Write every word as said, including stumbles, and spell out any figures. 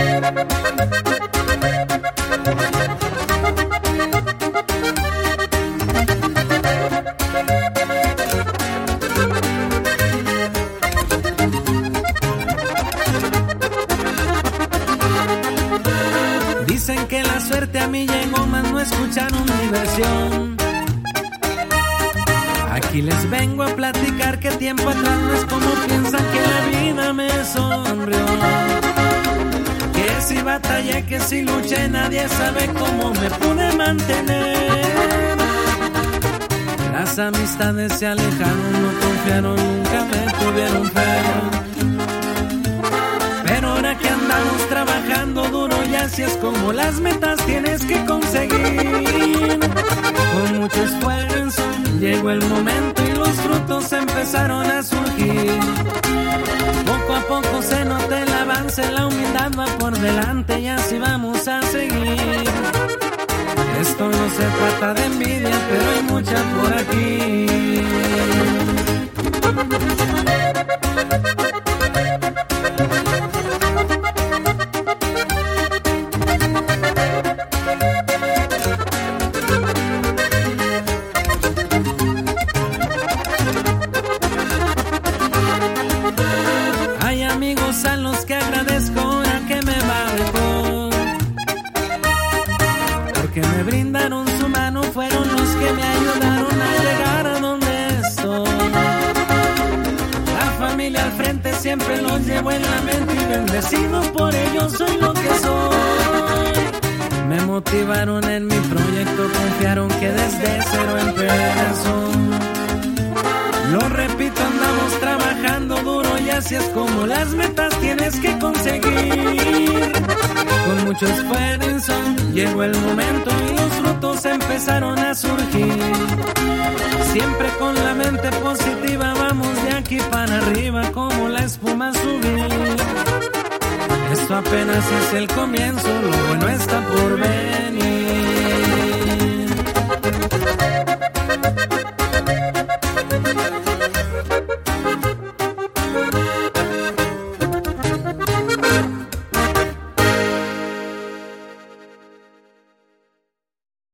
Dicen que la suerte a mí llegó, mas no escucharon mi versión. Aquí les vengo a platicar que tiempo atrás no es como piensan, que la vida me sonrió. Que si batallé, que si luché, nadie sabe cómo me pude mantener. Las amistades se alejaron, no confiaron, nunca me tuvieron fe. Pero ahora que andamos trabajando duro, y así es como las metas tienes que conseguir. Con mucho esfuerzo llegó el momento y los frutos empezaron a surgir. Poco a poco se nota el avance, la humildad va por delante y así vamos a seguir. Esto no se trata de envidia, pero hay mucha por aquí. Hay amigos a los que agradezco ahora que me va mejor, porque me brindaron su mano, fueron los que me ayudaron a llegar a donde estoy. La familia al frente siempre los llevo en la mente y bendecido por ellos soy lo que soy. Me motivaron en mi proyecto, confiaron que desde cero empezó. Lo repito, andamos trabajando duro y así es como las metas tienes que conseguir. Con mucho esfuerzo llegó el momento y los frutos empezaron a surgir. Siempre con la mente positiva vamos de aquí para arriba como la espuma subir. Esto apenas es el comienzo, lo bueno está por venir.